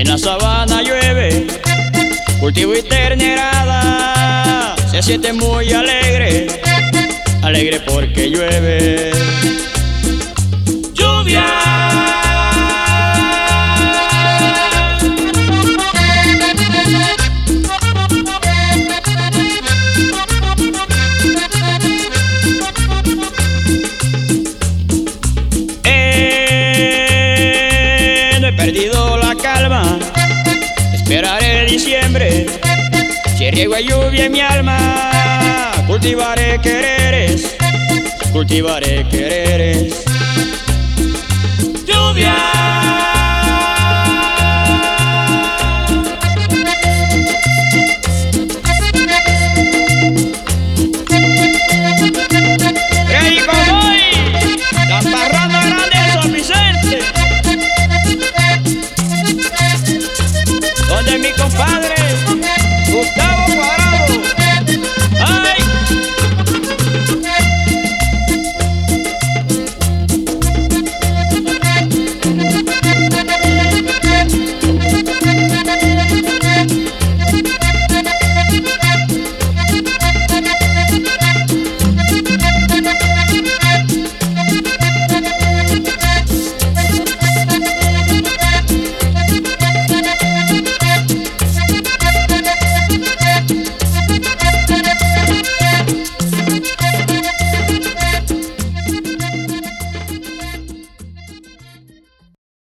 En la sabana llueve, cultivo y ternerada, se siente muy alegre, alegre porque llueve. Lluvia. No he perdido la calma, esperaré diciembre, si riego hay lluvia en mi alma, cultivaré quereres, cultivaré quereres. Lluvia.